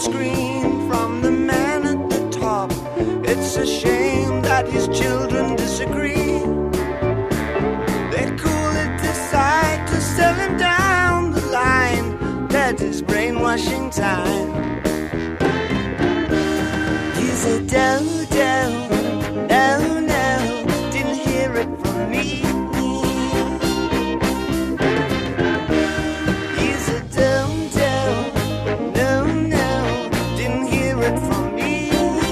screen from the man at the top. It's a shame that his children disagree. They coolly decide to sell him down the line. That is brainwashing time. He's a dodo, no, no, didn't hear it from me. He's a dodo, no, no, didn't hear it from me.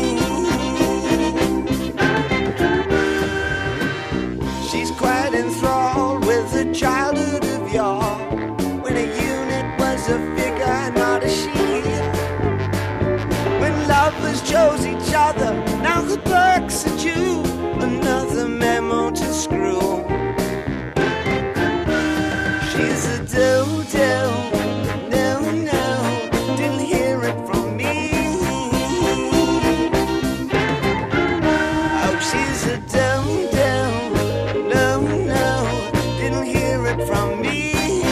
She's quite enthralled with the childhood of yore, when a unit was a figure, not a she. When lovers chose each other, now the perks are due. Another memo to screw. She's a dodo, no, no, didn't hear it from me. Oh, she's a dodo, no, no, didn't hear it from me.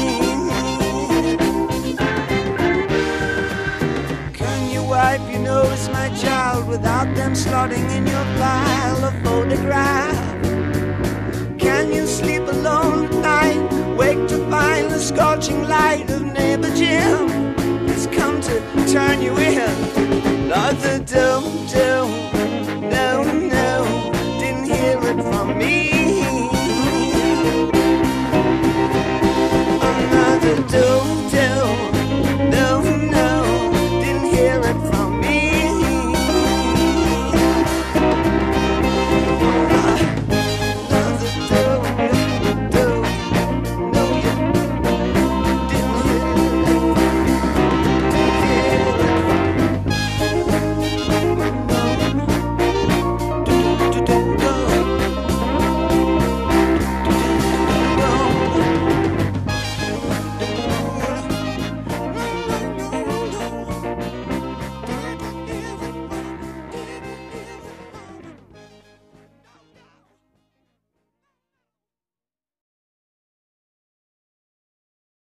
Can you wipe your nose, my child, without them slotting in your pile of photographs? Can you sleep alone at night, wake to find the scorching light of neighbor Jim has come to turn you in? Not the dodo,